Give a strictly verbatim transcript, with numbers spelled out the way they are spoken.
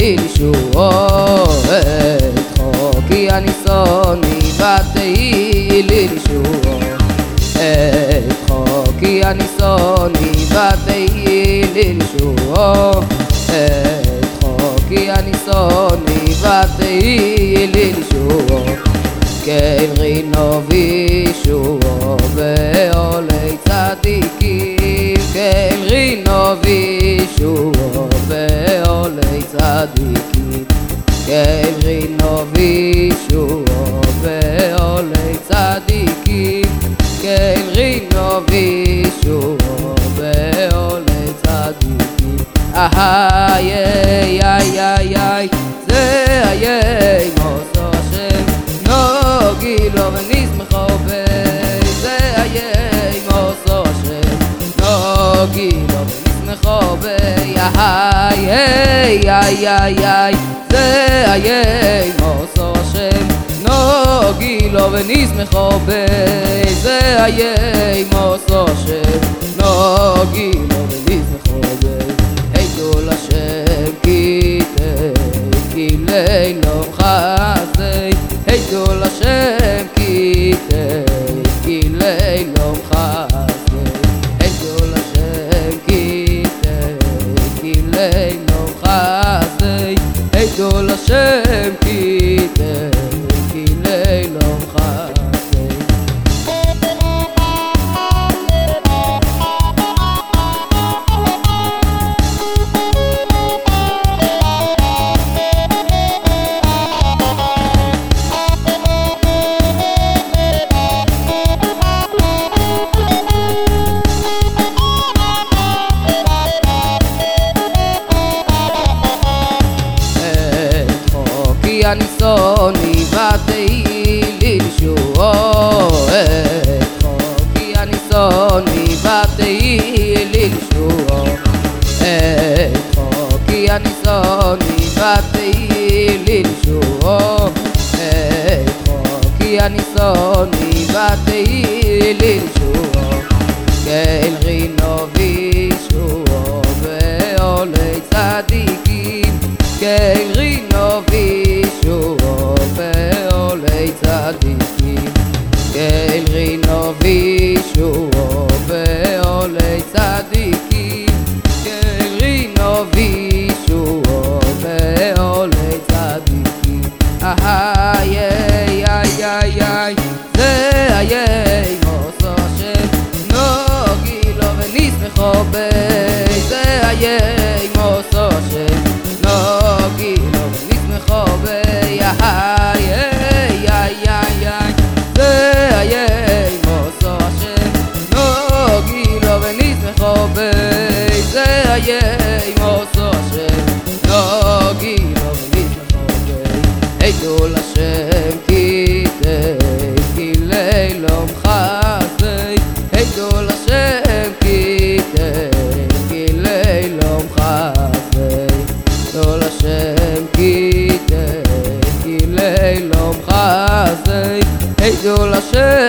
לי לישועו, את חוקי הניסוני ותהי לי לישועו, את חוקי הניסוני ותהי לי לישועו, את חוקי הניסוני ותהי לי לישועו, כן רינו וישועו בעולי צדיקים, כן רינו וישועו בעולי צדיקים, כן רינו וישועו בעולי צדיקים, כן רינו וישועו בעולי צדיקים. איי איי איי איי איי זה איי מוסו השם נוגי לו ונשמחו בי, זה איי מוסו השם נוגי לו ונשמחו בי, איי איי איי איי איי זה איי מוסו השם נוגי לו ונשמחו בי, זה איי מוסו השם נוגי לו ונשמחו בי. הידו לשם כי כי לילום חסי, הידו לשם כי כי לילום חסי, הידו לשם כי כי לילום חסי, הידו לשם כי כי לילום חסי. הניסוני ותהי לי לישועו, את חוקי הניסוני ותהי לי לישועו, את חוקי הניסוני ותהי לי לישועו, את חוקי הניסוני ותהי לי לישועו, כן רינו וישועו בעולי צדיקים, כן רינו וישועו בעולי צדיקים, כן רינו וישועו בעולי צדיקים, כן רינו וישועו בעולי צדיקים. איי איי איי איי איי זה איי מוסו השם נוגי לו ונשמחו בי, זה איי מוסו השם נוגי לו ונשמחו בי, איי איי איי איי איי זה איי מוסו השם נוגי לו ונשמחו בי, זה איי מוסו השם נוגי לו ונשמחו בי. הידו לשם כי כי לילום חסי, הידו לשם כי כי לילום חסי, הידו לשם כי כי לילום חסי, הידו לשם